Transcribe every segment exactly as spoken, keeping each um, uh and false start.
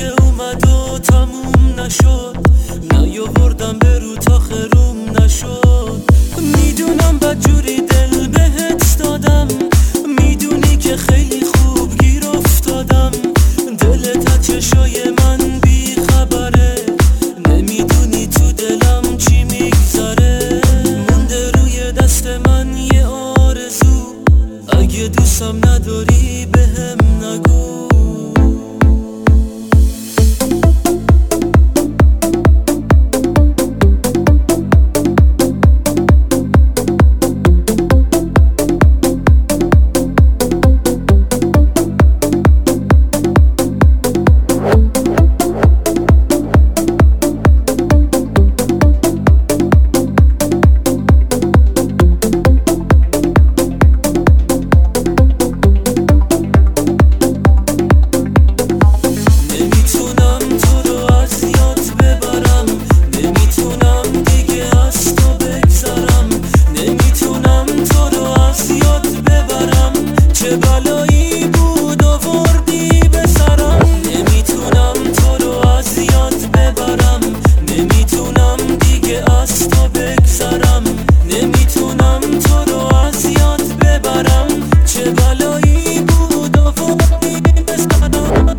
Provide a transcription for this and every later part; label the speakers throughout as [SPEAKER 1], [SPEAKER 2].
[SPEAKER 1] که اومد و تموم نشد، نیاوردم به رو تا خروم نشد. میدونم بدجوری دل بهت دادم، میدونی که خیلی خوب گیر افتادم. دلت از چشای من بی خبره، نمیدونی تو دلم چی میگذره. مونده روی دست من یه آرزو، اگه دوستم نداری بهم نگو. چه بلایی بود آوردی به سرم، نمیتونم تو رو از یاد ببرم. نمیتونم دیگه از تو بگذرم، نمیتونم تو رو از یاد ببرم. چه بلایی بود آوردی به سرم.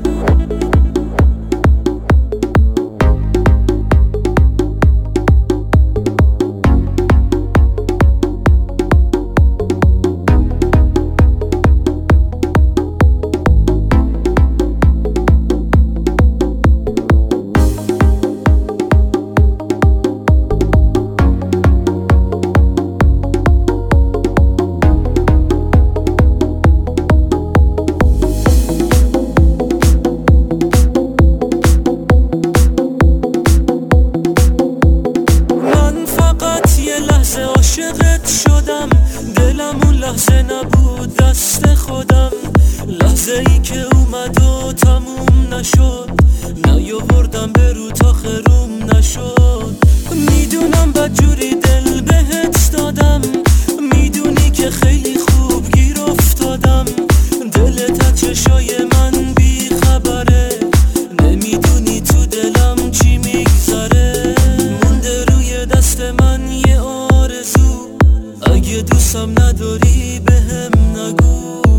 [SPEAKER 1] عاشقت شدم، دلم اون لحظه نبود دست خودم. لحظه ای که اومد و تموم نشد، نیاوردم به رو تا خروم نشد. میدونم بدجوری دل بهت دادم، میدونی که خیلی خوب گیر افتادم. دلت از چشای من بی خبره، نمیدونی تو دلم چی میگذره. مونده روی دست من یه آرزو، اگه دوستم نداری بهم نگو.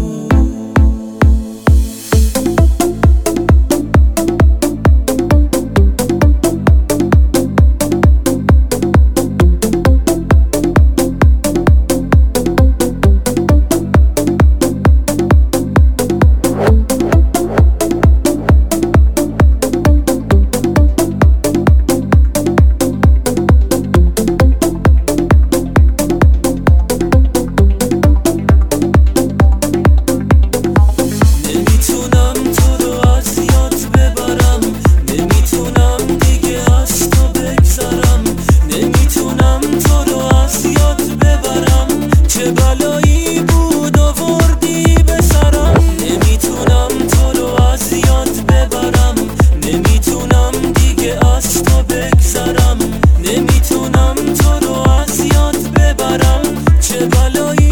[SPEAKER 1] چه بلایی بود آوردی به سرم، نمیتونم تو رو از یاد ببرم. نمیتونم دیگه از تو بگذرم، نمیتونم تو رو از یاد ببرم. چه بلایی